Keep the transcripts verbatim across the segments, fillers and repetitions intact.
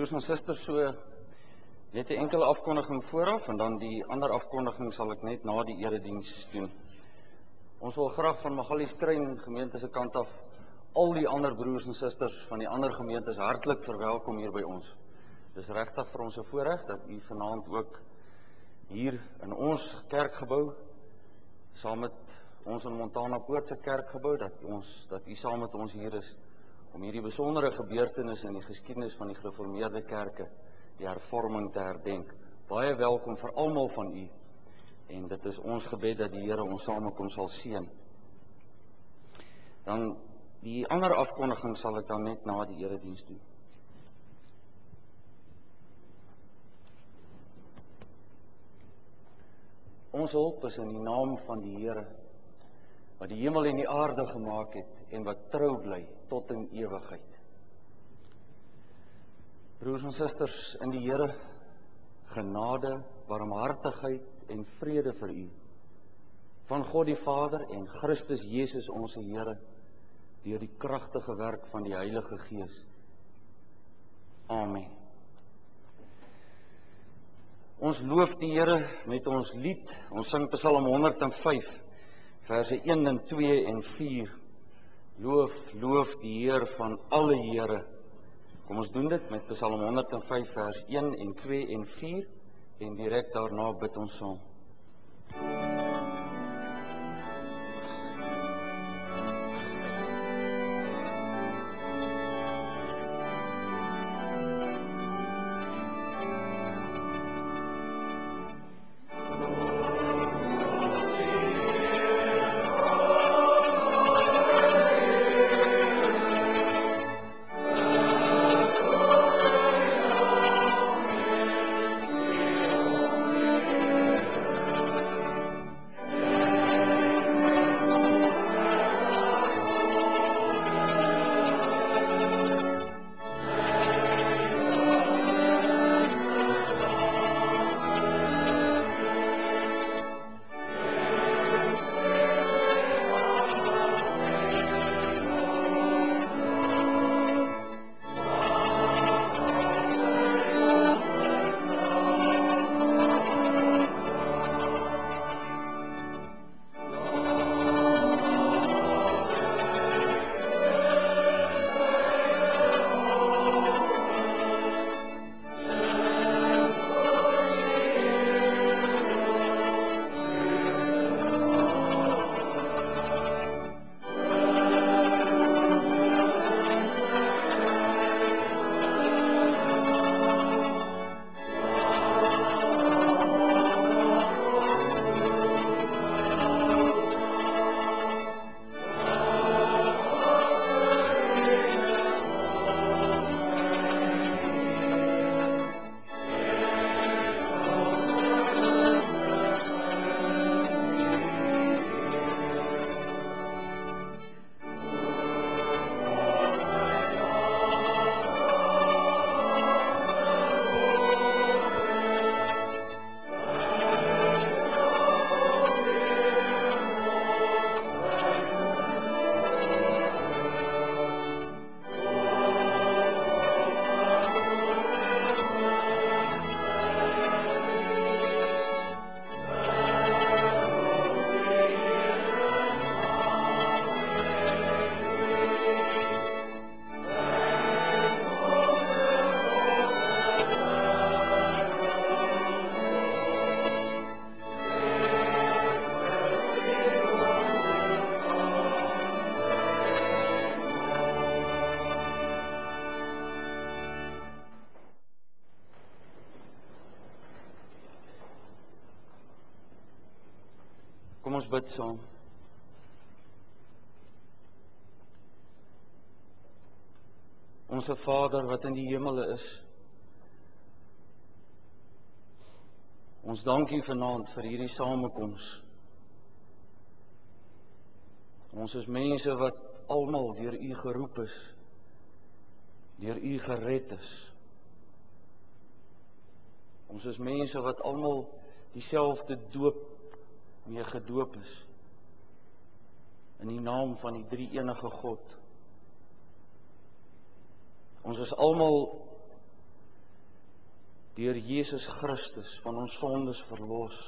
Broers en susters, so net 'n enkele afkondiging vooraf en dan die ander afkondiging sal ek net na die erediens doen. Ons wil graag van Magalieskruin gemeente se kant af al die ander broers en susters van die ander gemeentes hartlik verwelkom hier by ons. Dis regtig vir ons 'n voorreg dat u vanaand ook hier in ons kerkgebou saam met ons in Montana Poort se kerkgebou dat ons dat u saam met ons hier is om hierdie besondere gebeurtenis in die geskiedenis van die gereformeerde kerke, die hervorming te herdenk. Baie welkom vir almal van u en dit is ons gebed dat die Here ons samekoms sal seën. Dan die ander afkondiging sal ek dan net na die erediens doen. Ons hulp is in die naam van die Here, wat die hemel en die aarde gemaak het en wat trou bly tot in ewigheid. Broers en susters in die Here, genade, barmhartigheid en vrede vir u, van God die Vader en Christus Jesus onze Here, deur die kragtige werk van die Heilige Gees. Amen. Ons loof die Here met ons lied. Ons sing Psalm honderd en vyf, verse een en twee en vier. Loof, loof die Heer van alle Here. Kom ons doen dit met Psalm honderd en vyf, vers een en twee en vier en direk daarna bid ons saam. Kom ons bid saam. Onse Vader wat in die hemele is, ons dank u vanaand vir hierdie samekoms. Ons is mense wat almal deur u geroep is, deur u gered is. Ons is mense wat almal dieselfde doop mee gedoop is, in die naam van die drie enige God. Ons is almal deur Jesus Christus van ons sondes verlos.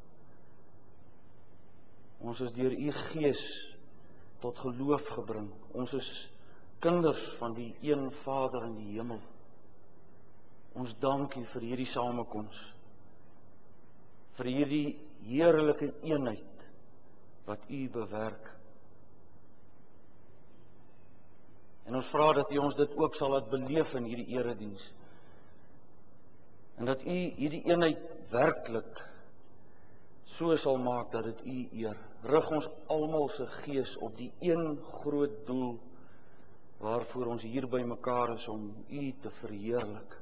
Ons is deur U Gees tot geloof gebring. Ons is kinders van die een Vader in die hemel. Ons dank U vir hierdie samekoms, vir hierdie heerlike eenheid wat U bewerk. En ons vra dat U ons dit ook sal laat beleef in hierdie erediens. En dat U hierdie eenheid werklik so sal maak dat dit U eer. Rig ons almal se gees op die een groot doel waarvoor ons hier by mekaar is om U te verheerlik.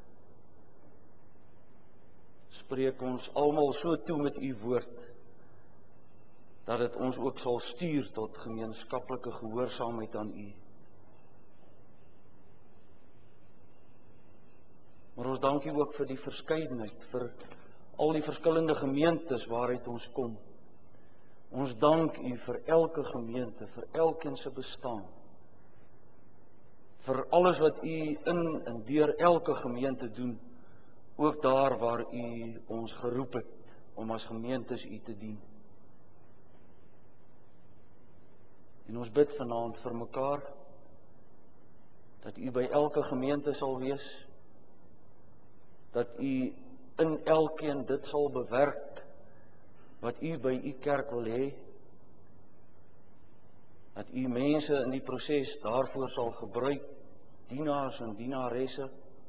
Spreek ons almal so toe met U woord, dat dit ons ook sal stuur tot gemeenskaplike gehoorsaamheid aan U. Maar ons dank U ook vir die verskeidenheid, vir al die verskillende gemeentes waaruit ons kom. Ons dank U vir elke gemeente, vir elkeen se bestaan. Vir alles wat U in en deur elke gemeente doen, ook daar waar U ons geroep het om as gemeentes U te dien. En ons bid vanaand vir mekaar, dat U by elke gemeente sal wees, dat U in elkeen dit sal bewerk, wat U by U kerk wil hê, dat U mense in die proses daarvoor sal gebruik, dienaars en dienaresse,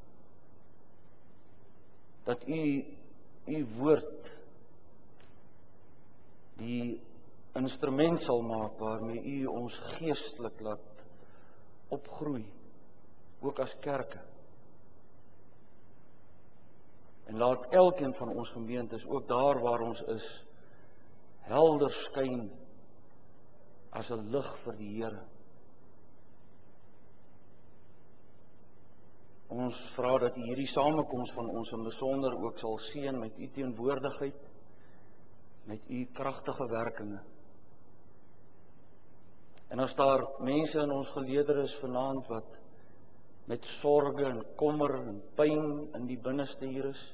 dat U U woord die instrument sal maak waarmee U ons geestelik laat opgroei, ook as kerke. En laat elkeen van ons gemeentes, ook daar waar ons is, helder skyn as 'n lig vir die Here. Ons vra dat U hierdie samekoms van ons in besonder ook sal seën met U teenwoordigheid, met U kragtige werkinge. En as daar mense in ons geleedere is vanaand wat met sorge en kommer en pyn in die binneste hier is,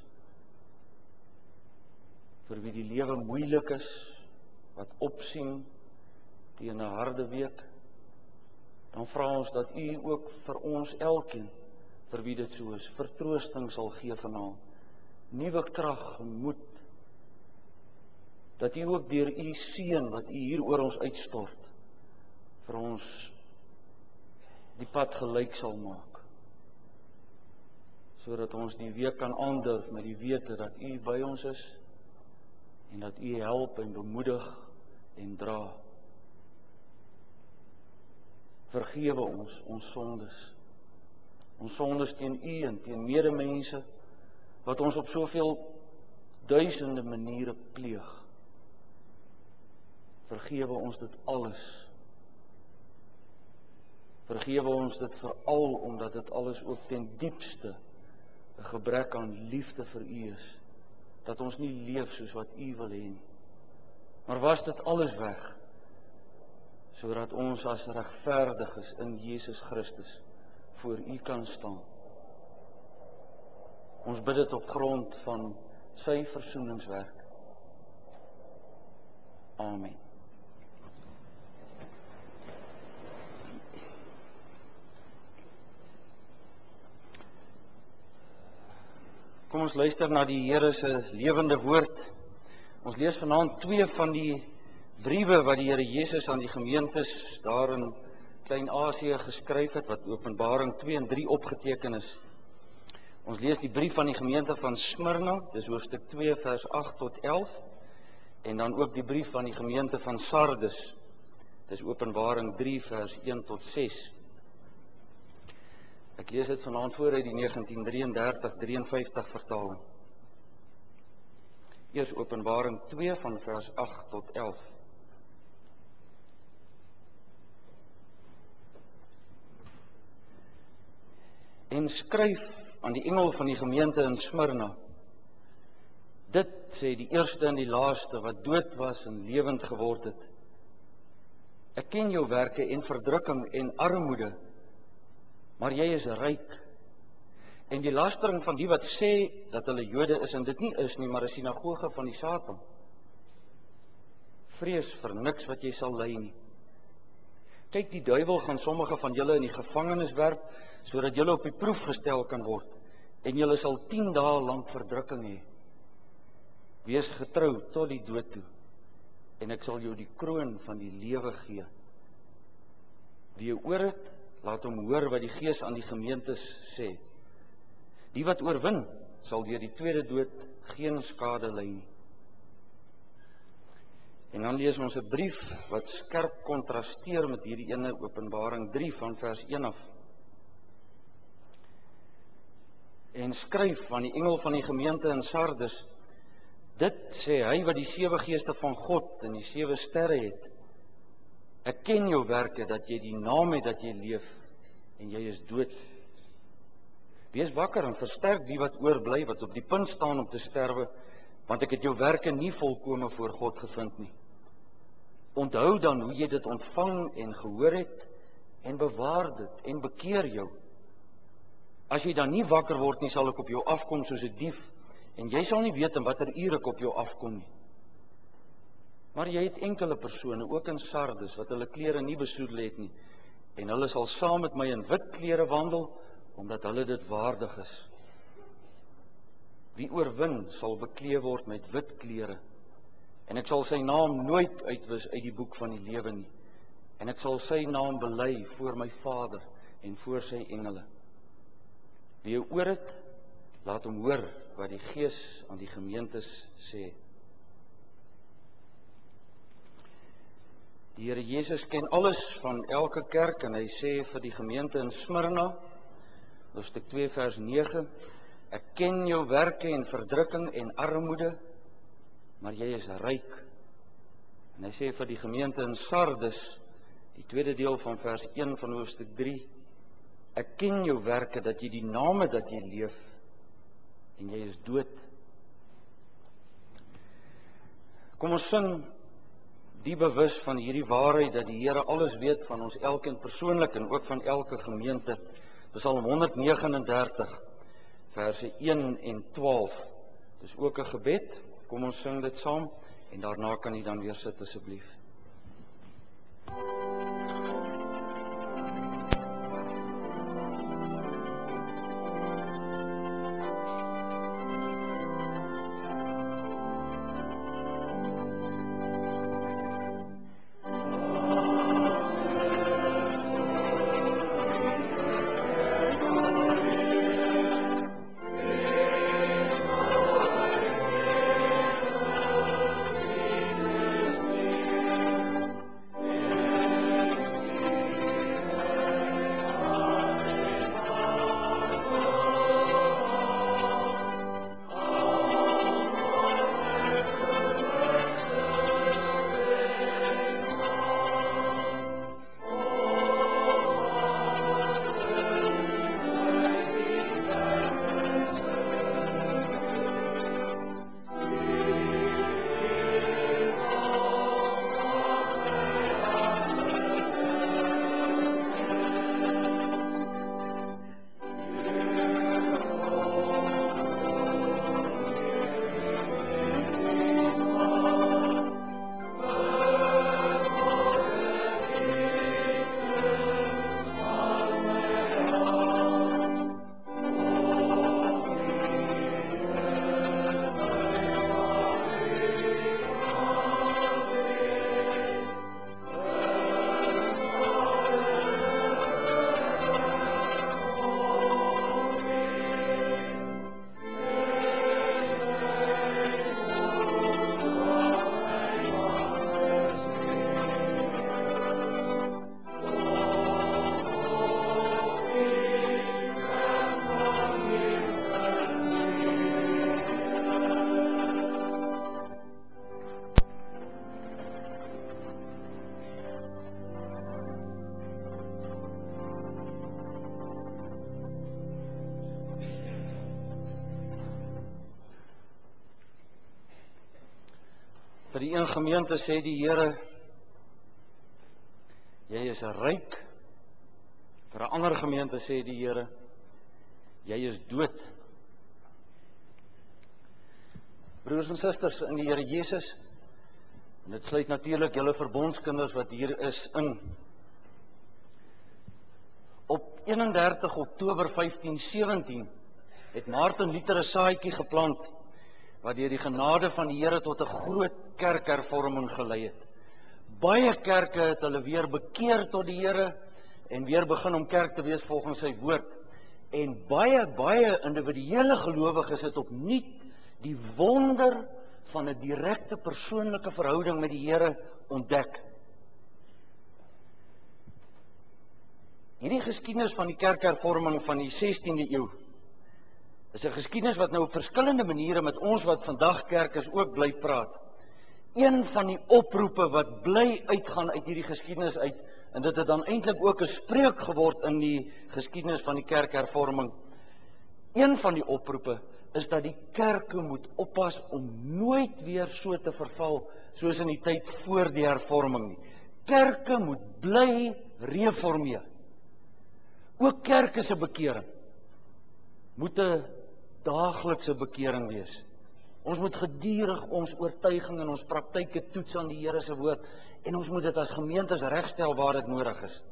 vir wie die lewe moeilik is, wat opsien teen 'n harde week, dan vra ons dat U ook vir ons elkeen, vir wie dit so is, vertroosting sal gee vanaand, nuwe krag en moed, dat U ook deur U seën wat U hier oor ons uitstort, vir ons die pad gelyk sal maak, sodat ons die week kan aandurf met die wete dat U by ons is, en dat U help en bemoedig en dra. Vergewe ons, ons sondes, ons sondes teen U en teen medemense, wat ons op soveel duisende maniere pleeg. Vergewe ons dit alles. Vergewe ons dit veral omdat dit alles ook ten diepste 'n gebrek aan liefde vir U is, dat ons nie leef soos wat U wil hê nie. Maar was dit alles weg, sodat ons as regverdiges in Jesus Christus voor U kan staan. Ons bid dit op grond van sy versoeningswerk. Amen. Kom ons luister na die Here se lewende woord. Ons lees vanaand twee van die briewe wat die Here Jesus aan die gemeentes daar in Klein-Asië geskryf het, wat Openbaring twee en drie opgeteken is. Ons lees die brief van die gemeente van Smyrna, dis hoofstuk twee vers agt tot elf, en dan ook die brief van die gemeente van Sardes, dis Openbaring drie vers een tot ses. Ek lees dit vanaand voor uit die negentien drieëndertig drieënvyftig vertaling. Eers Openbaring twee van vers agt tot elf. En skryf aan die engel van die gemeente in Smyrna. Dit sê die eerste en die laaste wat dood was en lewend geword het. Ek ken jou werke en verdrukking en armoede, maar jy is ryk. En die lastering van die wat sê dat hulle Jode is en dit nie is nie, maar 'n sinagoge van die Satan. Vrees vir niks wat jy sal ly nie. Kyk, die duiwel gaan sommige van julle in die gevangenis werp, sodat julle op die proef gestel kan word, en julle sal tien dae lank verdrukking hê. Wees getrou tot die dood toe, en ek sal jou die kroon van die lewe gee. Wie oor het, laat hom hoor wat die Gees aan die gemeentes sê. Die wat oorwin, sal deur die tweede dood geen skade ly nie. En dan lees ons 'n brief wat skerp kontrasteer met hierdie ene, Openbaring drie van vers een af. En skryf aan die engel van die gemeente in Sardes: dit sê hy wat die sewe geeste van God en die sewe sterre het. Ek ken jou werke, dat jy die naam het dat jy leef, en jy is dood. Wees wakker en versterk die wat oorbly, wat op die punt staan om te sterwe, want ek het jou werke nie volkome voor God gevind nie. Onthou dan hoe jy dit ontvang en gehoor het, en bewaar dit, en bekeer jou. As jy dan nie wakker word nie, sal ek op jou afkom soos 'n dief, en jy sal nie weet in watter uur ek op jou afkom nie. Maar jy het enkele persone, ook in Sardes, wat hulle klere nie besoedel het nie, en hulle sal saam met my in wit klere wandel, omdat hulle dit waardig is. Wie oorwin, sal beklee word met wit klere, en ek sal sy naam nooit uitwis uit die boek van die lewe nie, en ek sal sy naam bely voor my Vader en voor sy engele. Wie oor het, laat hom hoor wat die Gees aan die gemeentes sê. Die Here Jesus ken alles van elke kerk, en hy sê vir die gemeente in Smyrna, hoofstuk twee vers nege, ek ken jou werke en verdrukking en armoede, maar jy is ryk. En hy sê vir die gemeente in Sardes, die tweede deel van vers een van hoofstuk drie, ek ken jou werke, dat jy die name dat jy leef, en jy is dood. Kom ons sing die bewus van hierdie waarheid, dat die Here alles weet van ons elkeen persoonlik, en ook van elke gemeente. Psalm honderd nege en dertig, verse een en twaalf. Dis ook 'n gebed. Kom ons sing dit saam, en daarna kan u dan weer sit asseblief. Vir die een gemeente sê die Here, jy is ryk. Vir 'n ander gemeente sê die Here, Jy is dood. Broers en susters in die Here Jesus, en dit sluit natuurlik julle verbondskinders wat hier is in. Op eenendertig Oktober vyftien sewentien het Martin Luther 'n saadjie geplant wat deur die genade van die Here tot 'n groot kerkhervorming gelei het. Baie kerke het hulle weer bekeer tot die Here en weer begin om kerk te wees volgens sy woord. En baie, baie individuele gelowiges het opnuut die wonder van 'n direkte persoonlike verhouding met die Here ontdek. Hierdie geskiedenis van die kerkhervorming van die sestiende eeu is 'n geskiedenis wat nou op verskillende maniere met ons wat vandag kerk is ook bly praat. Een van die oproepe wat bly uitgaan uit hierdie geskiedenis uit, en dit het dan eintlik ook 'n spreuk geword in die geskiedenis van die kerkhervorming. Een van die oproepe is dat die kerke moet oppas om nooit weer so te verval soos in die tyd voor die hervorming nie. Kerke moet bly reformeer. Ook kerke se bekering moet 'n daaglikse bekering wees. Ons moet gedurig ons oortuiging en ons praktyke toets aan die Here se woord en ons moet dit as gemeentes regstel waar dit nodig is.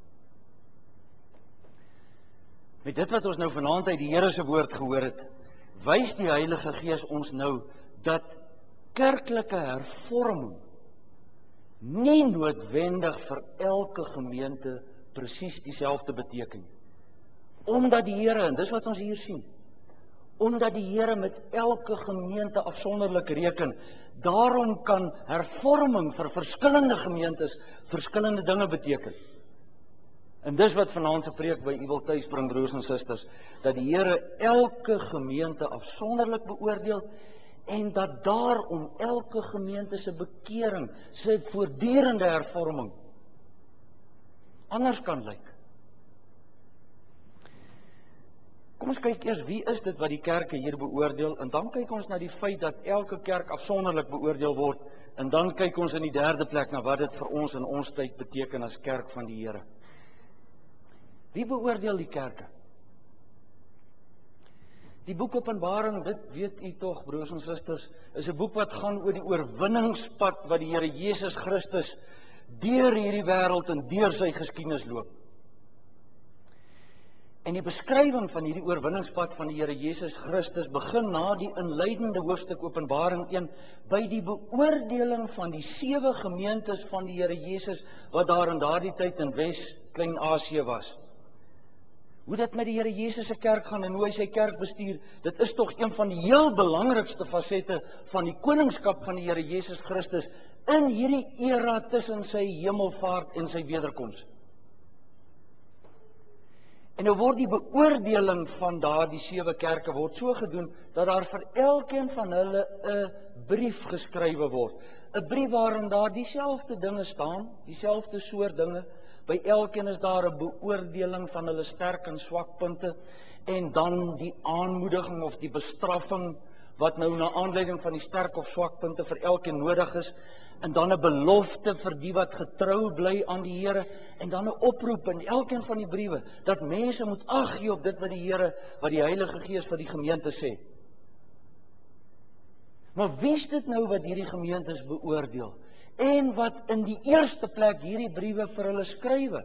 Met dit wat ons nou vanaand uit die Here se woord gehoor het, wys die Heilige Gees ons nou dat kerklike hervorming nie noodwendig vir elke gemeente presies dieselfde beteken. Omdat die Here, en dis wat ons hier sien, omdat die Here met elke gemeente afsonderlik reken, daarom kan hervorming vir verskillende gemeentes verskillende dinge beteken. En dis wat vanaand se preek by u wil tuis bring, broers en susters, dat die Here elke gemeente afsonderlik beoordeel en dat daarom elke gemeente se bekering, sy voortdurende hervorming anders kan lyk. Kom ons kyk eers, wie is dit wat die kerke hier beoordeel, en dan kyk ons na die feit dat elke kerk afsonderlik beoordeel word, en dan kyk ons in die derde plek na wat dit vir ons in ons tyd beteken as kerk van die Here. Wie beoordeel die kerke? Die boek Openbaring, dit weet u tog, broers en susters, is 'n boek wat gaan oor die oorwinningspad wat die Here Jesus Christus deur hierdie wêreld en deur sy geskiedenis loop. En die beskrywing van hierdie oorwinningspad van die Here Jesus Christus begin na die inleidende hoofstuk Openbaring een by die beoordeling van die sewe gemeentes van die Here Jesus wat daar in daardie tyd in Wes Klein-Asië was. Hoe dit met die Here Jesus se kerk gaan en hoe hy sy kerk bestuur, dit is tog een van die heel belangrikste fasette van die koningskap van die Here Jesus Christus in hierdie era tussen sy hemelvaart en sy wederkoms. En nou word die beoordeling van daardie sewe kerke word so gedoen dat daar vir elkeen van hulle 'n brief geskrywe word. 'n Brief waarin daar dieselfde dinge staan, dieselfde soort dinge. By elkeen is daar 'n beoordeling van hulle sterk en swak punte en dan die aanmoediging of die bestraffing wat nou na aanleiding van die sterk of swak punte vir elkeen nodig is, en dan 'n belofte vir die wat getrou bly aan die Here, en dan 'n oproep in elkeen van die briewe dat mense moet ag gee op dit wat die Here, wat die Heilige Gees vir die gemeente sê. Maar wie is dit nou wat hierdie gemeentes beoordeel? En wat in die eerste plek hierdie briewe vir hulle skrywe?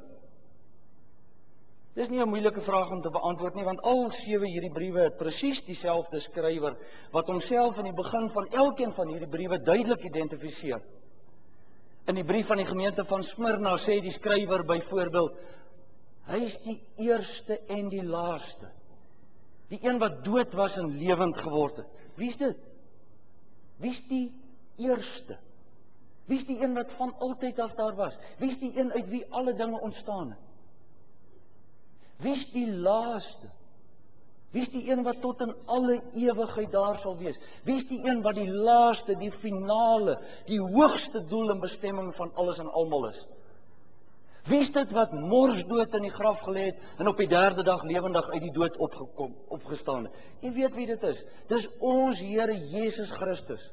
Dis nie 'n moeilike vraag om te beantwoord nie, want al sewe hierdie briewe het presies dieselfde skrywer, wat homself in die begin van elkeen van hierdie briewe duidelik identifiseer. In die brief van die gemeente van Smyrna sê die skrywer byvoorbeeld, hy is die eerste en die laaste. Die een wat dood was en lewend geword het. Wie is dit? Wie is die eerste? Wie is die een wat van altyd af daar was? Wie is die een uit wie alle dinge ontstaan het? Wie is die laaste? Wie is die een wat tot in alle ewigheid daar sal wees? Wie is die een wat die laaste, die finale, die hoogste doel en bestemming van alles en almal is? Wie is dit wat morsdood in die graf gelê het en op die derde dag lewendig uit die dood opgekom, opgestaan het? U weet wie dit is. Dis ons Here Jesus Christus.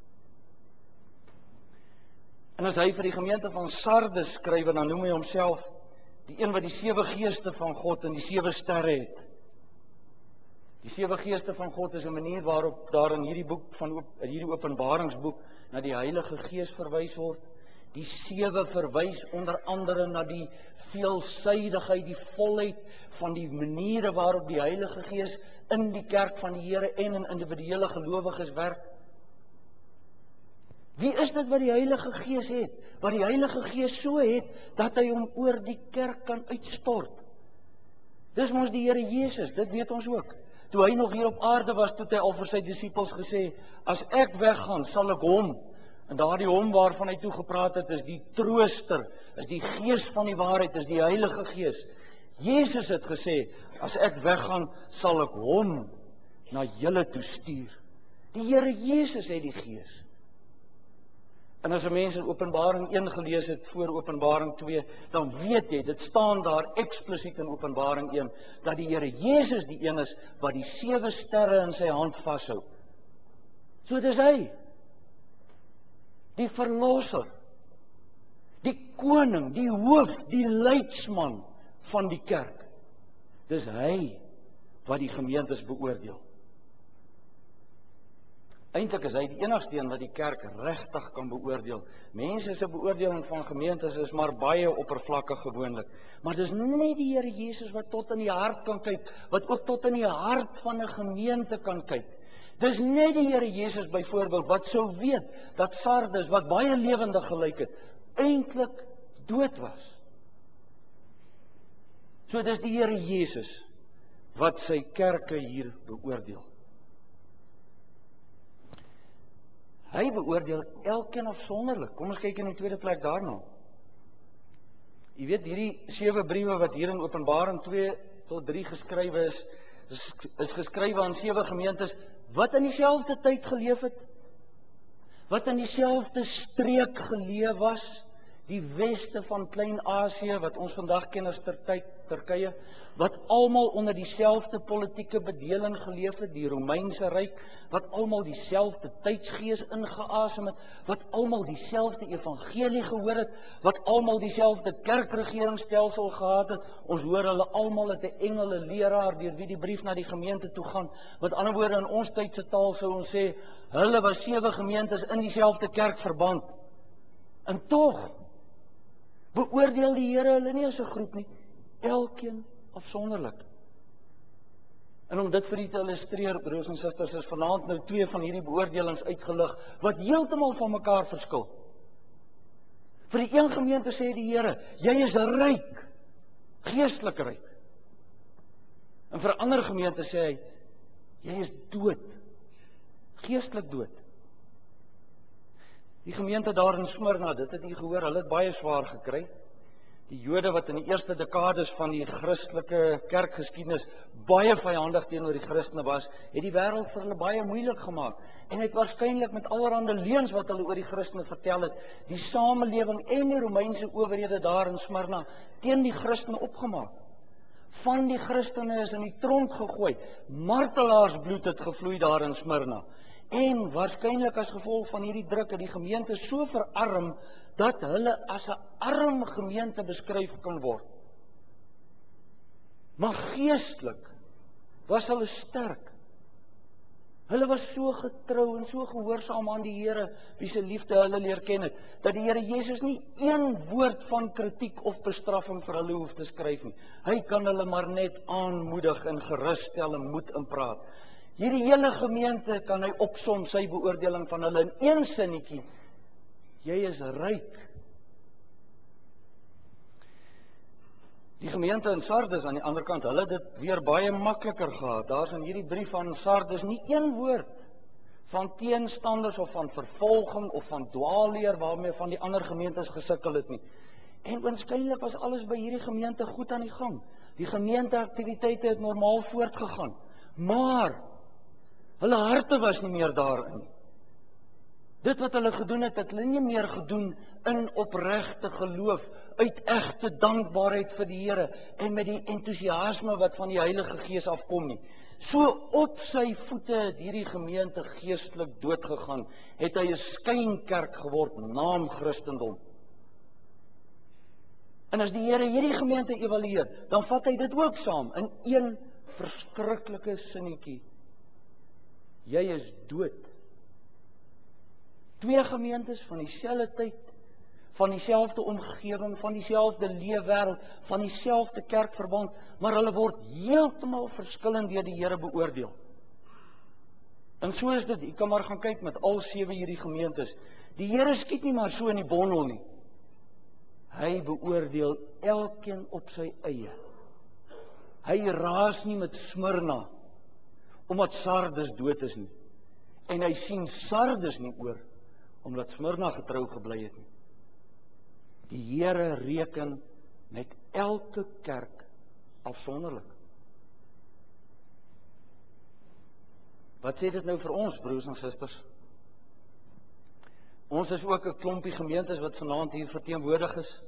En as hy vir die gemeente van Sardes skryf, dan noem hy homself die een wat die sewe geeste van God en die sewe sterre het. Die sewe geeste van God is 'n manier waarop daar in hierdie boek van in hierdie Openbaringsboek na die Heilige Gees verwys word. Die sewe verwys onder andere na die veelsuidigheid, die volheid van die maniere waarop die Heilige Gees in die kerk van die Here en in individuele gelowiges werk. Wie is dit wat die Heilige Gees het? Wat die Heilige Gees so het, dat hy hom oor die kerk kan uitstort. Dis mos die Here Jesus, dit weet ons ook. Toe hy nog hier op aarde was, toe hy al vir sy disippels gesê, as ek weggaan, sal ek hom, en daardie hom waarvan hy toe gepraat het, is die trooster, is die Gees van die waarheid, is die Heilige Gees. Jesus het gesê, as ek weggaan, sal ek hom na julle toe stuur. Die Here Jesus het die Gees. En as 'n mens in Openbaring een gelees het voor Openbaring twee, dan weet jy, dit staan daar eksplisiet in Openbaring een, dat die Here Jesus die een is wat die sewe sterre in sy hand vashou. So dis hy, die verlosser, die koning, die hoof, die leidsman van die kerk. Dis hy wat die gemeentes beoordeel. Eintlik is hy die enigste een wat die kerk regtig kan beoordeel. Mense se beoordeling van gemeentes is maar baie oppervlakkig gewoonlik. Maar dis net die Here Jesus wat tot in die hart kan kyk, wat ook tot in die hart van 'n gemeente kan kyk. Dis net die Here Jesus byvoorbeeld wat sou weet dat Sardes, wat baie lewendig gelyk het, eintlik dood was. So dis die Here Jesus wat sy kerke hier beoordeel. Hy beoordeel elkeen afsonderlik. Kom ons kyk in die tweede plek daarna. Jy weet, hierdie sewe briewe wat hier in Openbaring twee tot drie geskrywe is, is, is geskrywe aan sewe gemeentes wat in dieselfde tyd geleef het, wat in dieselfde streek geleef was, die weste van Klein-Asië, wat ons vandag ken as Turkye, Turkye, wat almal onder dieselfde politieke bedeling geleef het, die Romeinse ryk, wat almal dieselfde tydsgees ingeasem het, wat almal dieselfde evangelie gehoor het, wat almal dieselfde kerkregeringsstelsel gehad het. Ons hoor hulle almal het 'n engele leraar deur wie die brief na die gemeente toe gaan. Met ander woorde, in ons tydse taal sou ons sê, hulle was sewe gemeentes in dieselfde kerkverband. En tog beoordeel die Here hulle nie as 'n groep nie, elkeen afsonderlik. En om dit vir u te illustreer, broers en susters, is vanaand nou twee van hierdie beoordelings uitgelig, wat heeltemal van mekaar verskil. Vir die een gemeente sê die Here, jy is ryk, geestelik ryk. En vir 'n ander gemeente sê hy, jy is dood, geestelik dood. Die gemeente daar in Smyrna, dit het u gehoor, hulle het baie swaar gekry. Die Jode wat in die eerste dekades van die Christelike kerkgeskiedenis baie vyandig teenoor die Christene was, het die wêreld vir hulle baie moeilik gemaak. En het waarskynlik met allerlei leuns wat hulle oor die Christene vertel het, die samelewing en die Romeinse owerhede daar in Smyrna teen die Christene opgemaak. Van die Christene is in die tronk gegooi, martelaarsbloed het gevloei daar in Smyrna. En waarskynlik as gevolg van hierdie druk het die gemeente so verarm, dat hulle as 'n arm gemeente beskryf kan word. Maar geestelik was hulle sterk. Hulle was so getrou en so gehoorsaam aan die Here, wie se liefde hulle leer ken het, dat die Here Jesus nie een woord van kritiek of bestraffing vir hulle hoef te skryf nie. Hy kan hulle maar net aanmoedig en gerusstel en moed inpraat. Hierdie hele gemeente kan hy opsom sy beoordeling van hulle in een sinnetjie. Jy is ryk. Die gemeente in Sardes aan die ander kant, hulle het dit weer baie makliker gehad. Daar's in hierdie brief van Sardes nie een woord van teenstanders of van vervolging of van dwaalleer waarmee van die ander gemeentes gesukkel het nie. En waarskynlik was alles by hierdie gemeente goed aan die gang. Die gemeenteaktiwiteite het normaal voortgegaan. Maar hulle harte was nie meer daarin. Dit wat hulle gedoen het, het hulle nie meer gedoen in opregte geloof, uit egte dankbaarheid vir die Here en met die entoesiasme wat van die Heilige Gees afkom nie. So op sy voete het hierdie gemeente geestelik doodgegaan, het hy 'n skynkerk geword, naam Christendom. En as die Here hierdie gemeente evalueer, dan vat hy dit ook saam in een verskriklike sinnetjie. Jy is dood. Twee gemeentes van dieselfde tyd, van dieselfde omgewing, van dieselfde leefwêreld, van dieselfde kerkverband, maar hulle word heeltemal verskillend deur die Here beoordeel. En so is dit, jy kan maar gaan kyk met al sewe hierdie gemeentes. Die Here skiet nie maar so in die bondel nie. Hy beoordeel elkeen op sy eie. Hy raas nie met Smyrna, omdat Sardes dood is nie. En hy sien Sardes nie oor, omdat Smyrna getrou gebly het nie. Die Here reken met elke kerk afsonderlik. Wat sê dit nou vir ons, broers en susters? Ons is ook 'n klompie gemeentes wat vanaand hier verteenwoordig is.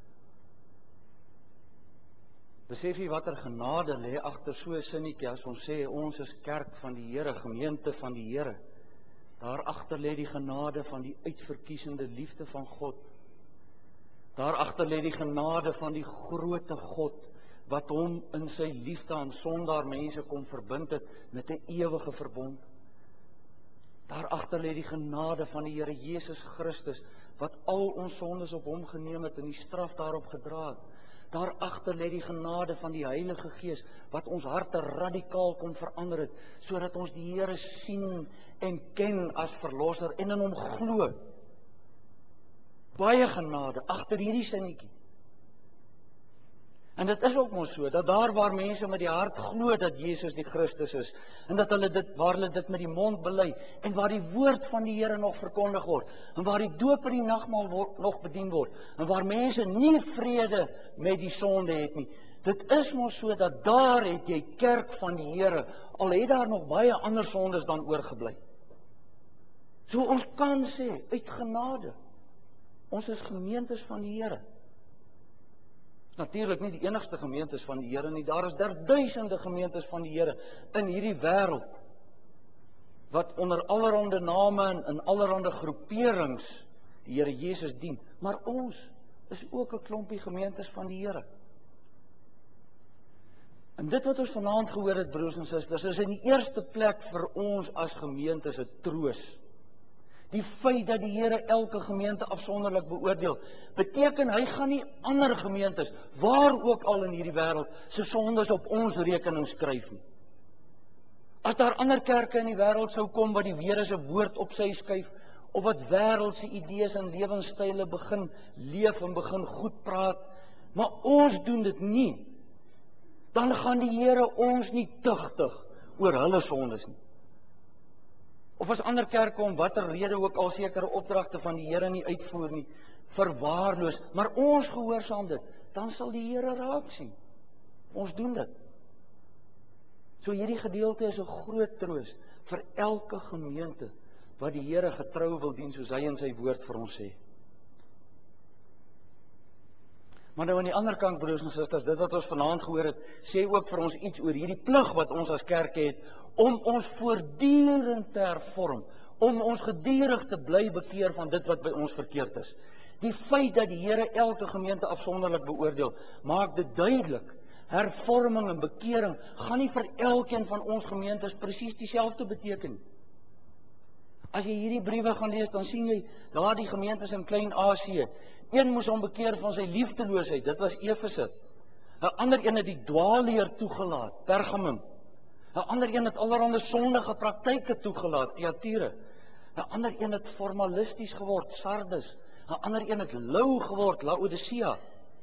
Besef jy watter genade lê agter so 'n sinnetjie as ons sê ons is kerk van die Here, gemeente van die Here. Daar agter lê die genade van die uitverkiesende liefde van God. Daar agter lê die genade van die groote God wat hom in sy liefde aan sondaar mense kom verbind het met 'n ewige verbond. Daar agter lê die genade van die Here Jesus Christus wat al ons sondes op hom geneem het en die straf daarop gedra het. Daar agter lê die genade van die Heilige Gees wat ons harte radikaal kom verander het, sodat ons die Here sien en ken as verlosser en in hom glo. Baie genade agter hierdie sinnetjie. En dit is ook mos so, dat daar waar mense met die hart glo dat Jesus die Christus is, en dat hulle dit, waar hulle dit met die mond bely, en waar die woord van die Here nog verkondig word, en waar die doop en die nagmaal word, nog bedien word, en waar mense nie vrede met die sonde het nie. Dit is mos so, dat daar het jy kerk van die Here, al het daar nog baie ander sondes dan oorgebly. So ons kan sê, uit genade, ons is gemeentes van die Here. Natuurlik nie die enigste gemeentes van die Here nie, daar is daar duisende gemeentes van die Here in hierdie wêreld, wat onder allerhande name en in allerhande groeperings die Here Jesus dien, maar ons is ook 'n klompie gemeentes van die Here. En dit wat ons vanaand gehoor het, broers en susters, is in die eerste plek vir ons as gemeentes 'n troos. Die feit dat die Here elke gemeente afsonderlik beoordeel, beteken hy gaan nie ander gemeentes, waar ook al in hierdie wêreld, se sondes op ons rekening skryf nie. As daar ander kerke in die wêreld sou kom wat die Here se woord op sy skuif, of wat wêreldse idees en lewenstyle begin leef en begin goed praat, maar ons doen dit nie, dan gaan die Here ons nie tugtig oor hulle sondes nie. Of as ander kerke om watter rede ook al sekere opdragte van die Here nie uitvoer nie, verwaarloos, maar ons gehoorsaam dit, dan sal die Here raak sien. Ons doen dit. So hierdie gedeelte is 'n groot troos vir elke gemeente wat die Here getrou wil dien, soos hy in sy woord vir ons sê. Maar nou aan die ander kant, broers en susters, dit wat ons vanaand gehoor het, sê ook vir ons iets oor hierdie plig wat ons as kerk het, om ons voortdurend te hervorm, om ons gedurig te bly bekeer van dit wat by ons verkeerd is. Die feit dat die Here elke gemeente afsonderlik beoordeel, maak dit duidelik, hervorming en bekering gaan nie vir elkeen van ons gemeentes presies dieselfde beteken. As jy hierdie briewe gaan lees, dan sien jy daar die gemeentes in Klein-Asië. Een moes hom bekeer van sy liefdeloosheid, dit was Efese. 'n Ander een het die dwaalleer toegelaat, Pergamum. 'n Ander een het allerhande sondige praktyke toegelaat, Thyatira. 'n Ander een het formalisties geword, Sardes. 'n Ander een het lou geword, Laodicea.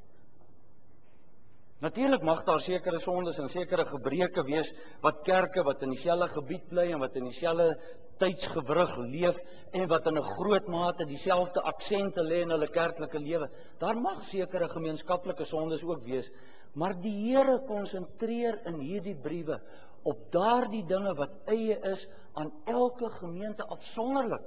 Natuurlik mag daar sekere sondes en sekere gebreke wees wat kerke wat in dieselfde gebied bly en wat in dieselfde tydsgewrig leef en wat in 'n groot mate dieselfde aksente lê in hulle kerklike lewe. Daar mag sekere gemeenskaplike sondes ook wees, maar die Here konsentreer in hierdie briewe op daardie dinge wat eie is aan elke gemeente afsonderlik.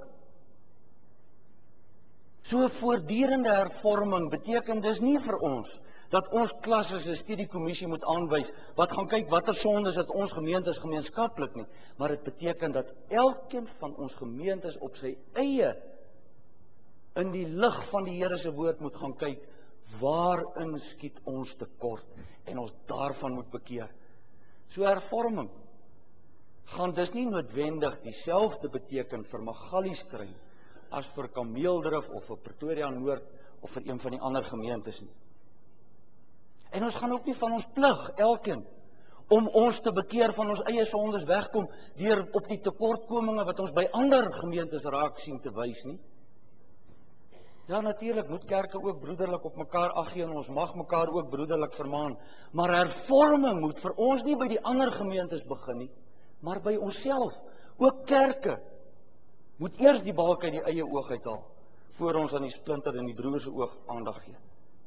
So voortdurende hervorming beteken dis nie vir ons dat ons klasse 'n studiekommissie moet aanwys wat gaan kyk watter sondes het ons gemeentes gemeenskaplik nie, maar dit beteken dat elkeen van ons gemeentes op sy eie in die lig van die Here se woord moet gaan kyk waarin skiet ons tekort en ons daarvan moet bekeer. So hervorming gaan dis nie noodwendig dieselfde beteken vir Magalieskruin as vir Kameeldrif of vir Pretoria Noord of vir een van die ander gemeentes nie. En ons gaan ook nie van ons plig, elkeen, om ons te bekeer van ons eie sondes wegkom deur op die tekortkominge wat ons by ander gemeentes raak sien te wys nie. Ja, natuurlik moet kerke ook broederlik op mekaar ag gee en ons mag mekaar ook broederlik vermaan, maar hervorming moet vir ons nie by die ander gemeentes begin nie, maar by onsself. Ook kerke moet eers die balk uit die eie oog uithaal voor ons aan die splinter in die broer se oog aandag gee.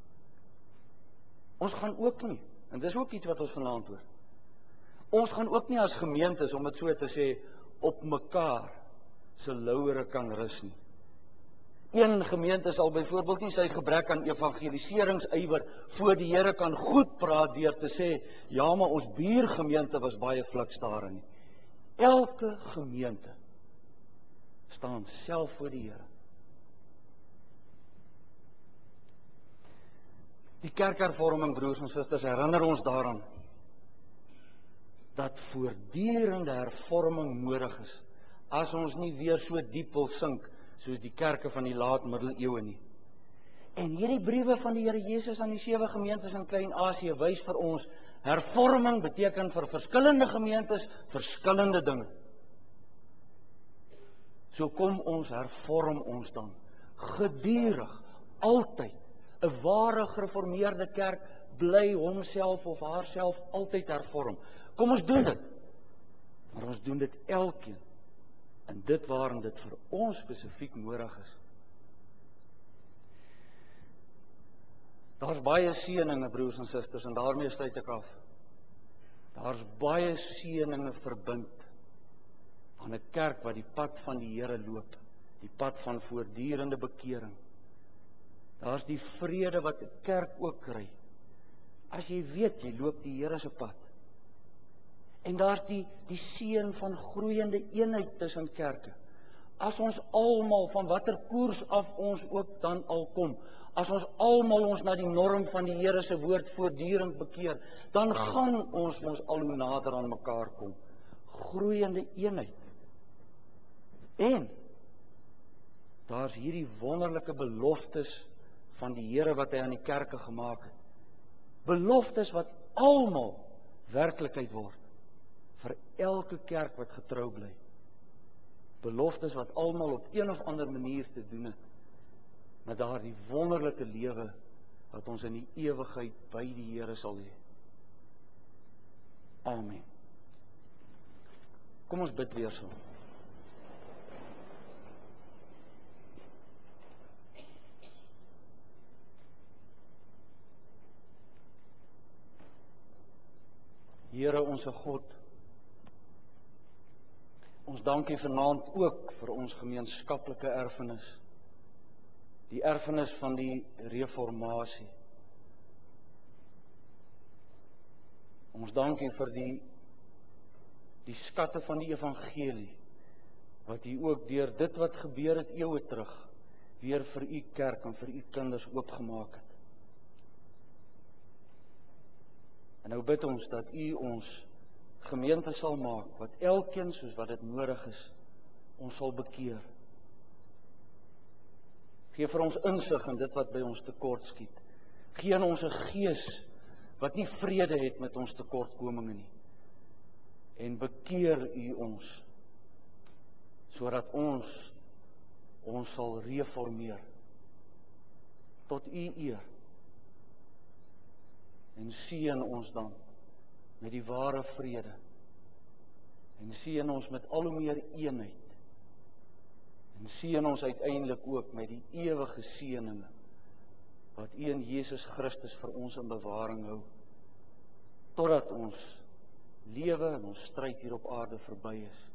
Ons gaan ook nie, en dis ook iets wat ons vanaand hoor. Ons gaan ook nie as gemeentes, om dit so te sê, op mekaar se lauwere kan rus nie. Een gemeente sal byvoorbeeld nie sy gebrek aan evangeliseringsywer voor die Here kan goed praat deur te sê, ja, maar ons buurgemeente was baie fliks daarin nie. Elke gemeente staan self voor die Here. Die kerkhervorming, broers en susters, herinner ons daaraan dat voortdurende hervorming nodig is, as ons nie weer so diep wil sink, soos die kerke van die laat middeleeue nie. En hierdie briewe van die Here Jesus aan die sewe gemeentes in Klein-Asië wys vir ons, hervorming beteken vir verskillende gemeentes verskillende dinge. So kom ons hervorm ons dan, gedurig, altyd. 'n Ware gereformeerde kerk bly homself of haarself altyd hervorm. Kom ons doen dit, maar ons doen dit elkeen, en dit waarin dit vir ons spesifiek nodig is. Daar's baie seëninge, broers en susters, en daarmee sluit ek af. Daar's baie seëninge verbind aan 'n kerk wat die pad van die Here loop, die pad van voortdurende bekering. Daar's die vrede wat 'n kerk ook kry, as jy weet jy loop die Here se pad. En daar's die, die seën van groeiende eenheid tussen kerke. As ons almal, van watter koers af ons ook dan al kom, as ons almal ons na die norm van die Here se woord voortdurend bekeer, dan gaan ons ons al hoe nader aan mekaar kom. Groeiende eenheid. En daar's hierdie wonderlike beloftes van die Here wat hy aan die kerke gemaak het. Beloftes wat almal werklikheid word vir elke kerk wat getrou bly. Beloftes wat almal op een of ander manier te doen het met daardie wonderlike lewe wat ons in die ewigheid by die Here sal hê. Amen. Kom ons bid weer saam. Here onse God, ons dank U vanaand ook vir ons gemeenskaplike erfenis, die erfenis van die reformatie. Ons dank U vir die, die skatte van die evangelie, wat U ook deur dit wat gebeur het eeue terug, weer vir U kerk en vir U kinders oopgemaak het. En nou bid ons dat U ons gemeente sal maak, wat elkeen soos wat dit nodig is, ons sal bekeer. Gee vir ons insig in dit wat by ons tekort skiet. Gee in ons 'n gees wat nie vrede het met ons tekortkominge nie. En bekeer U ons, sodat ons ons sal reformeer tot U eer. En seën ons dan met die ware vrede. En seën ons met al hoe meer eenheid. En seën ons uiteindelik ook met die ewige seëninge wat U in Jesus Christus vir ons in bewaring hou, totdat ons lewe en ons stryd hier op aarde verby is.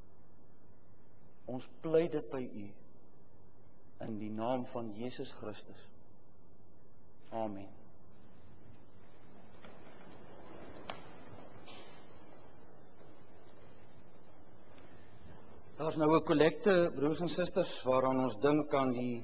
Ons pleit dit by U in die naam van Jesus Christus. Amen. Daar's nou 'n kollekte, broers en susters, waaraan ons dink aan die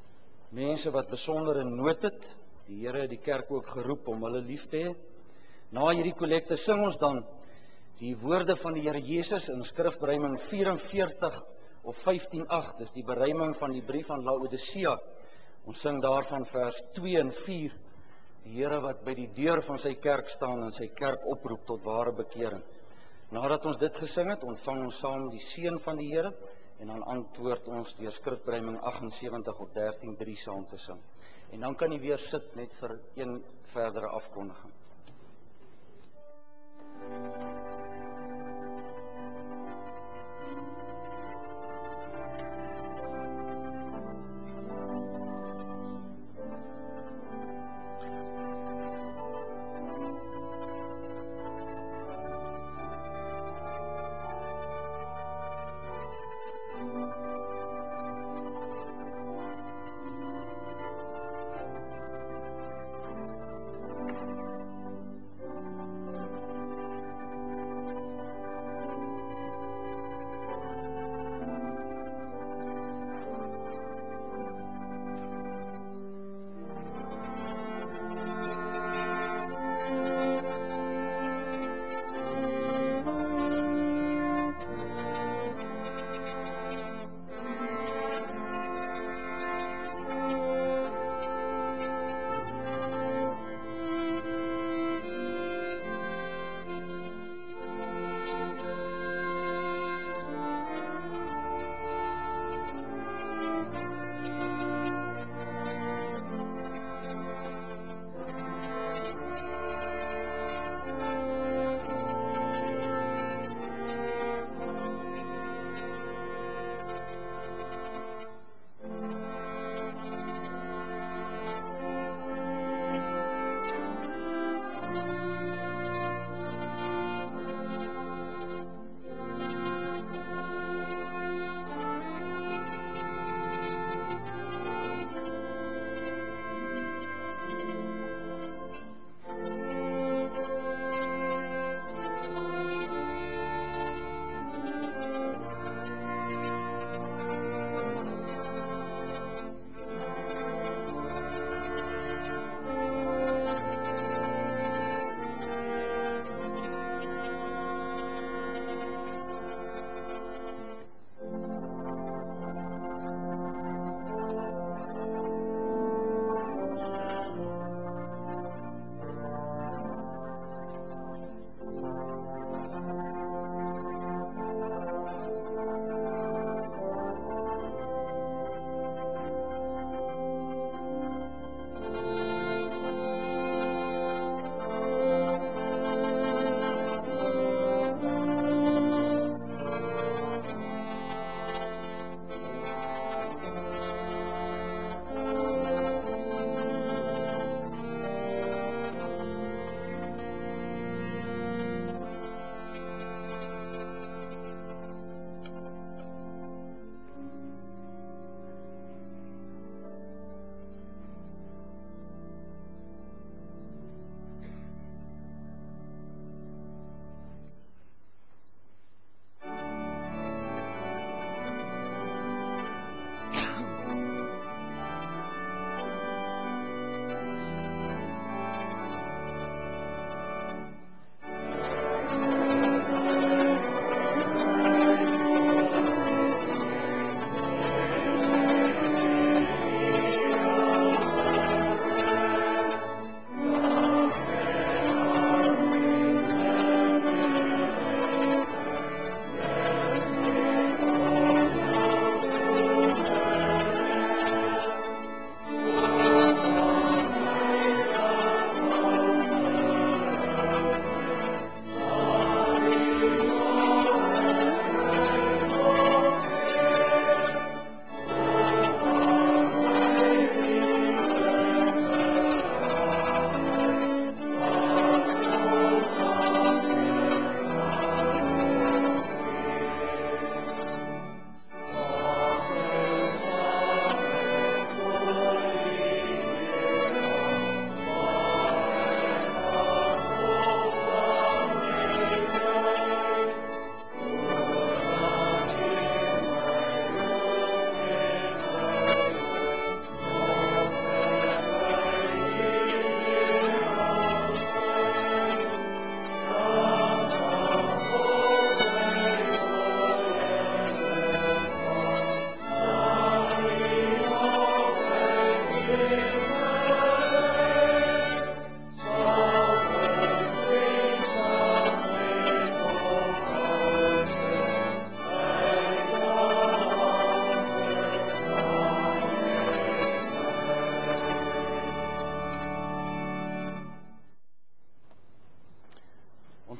mense wat besonder in nood het. Die Here het die kerk ook geroep om hulle lief te hê. Na hierdie kollekte sing ons dan die woorde van die Here Jesus in skrifberuiming vyf-en-veertig of vyftien agt, dis die beruiming van die brief aan Laodicea. Ons sing daarvan vers twee en vier, die Here wat by die deur van sy kerk staan en sy kerk oproep tot ware bekering. Nadat ons dit gesing het, ontvang ons saam die seën van die Here en dan antwoord ons deur skrifberuiming agt-en-sewentig of dertien drie saam te sing. En dan kan jy weer sit net vir een verdere afkondiging.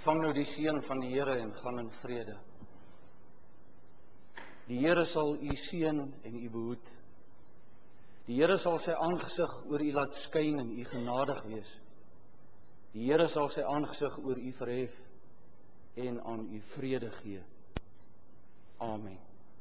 Ontvang nou die seën van die Here en gaan in vrede. Die Here sal u seën en u behoed. Die Here sal sy aangesig oor u laat skyn en u genadig wees. Die Here sal sy aangesig oor u verhef en aan u vrede gee. Amen.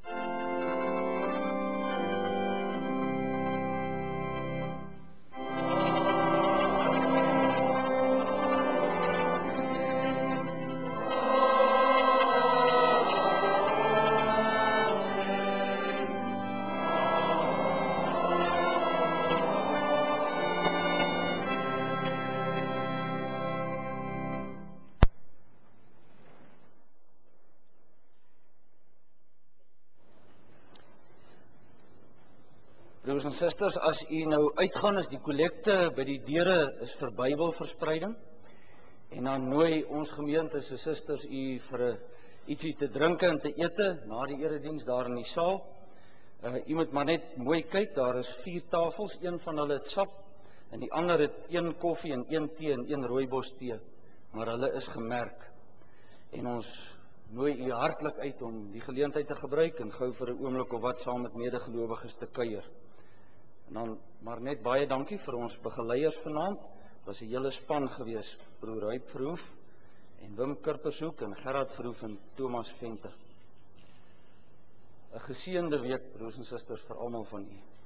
Broers en susters, as u nou uitgaan, is die kollekte by die deure is vir Bybelverspreiding. En dan nooi ons gemeente se susters u vir 'n ietsie te drinke en te ete na die erediens daar in die saal. Uh, u moet maar net mooi kyk, daar is vier tafels, een van hulle het sap en die ander het een koffie en een tee en een rooibos tee, maar hulle is gemerk. En ons nooi u hartlik uit om die geleentheid te gebruik en gou vir 'n oomblik of wat saam met medegelowiges te kuier. En dan maar net baie dankie vir ons begeleiers vanaand. Dit was 'n hele span gewees, broer Huip Verhoef en Wim Kurpershoek en Gerard Verhoef en Thomas Venter. 'n Geseënde week, broers en susters, vir almal van u.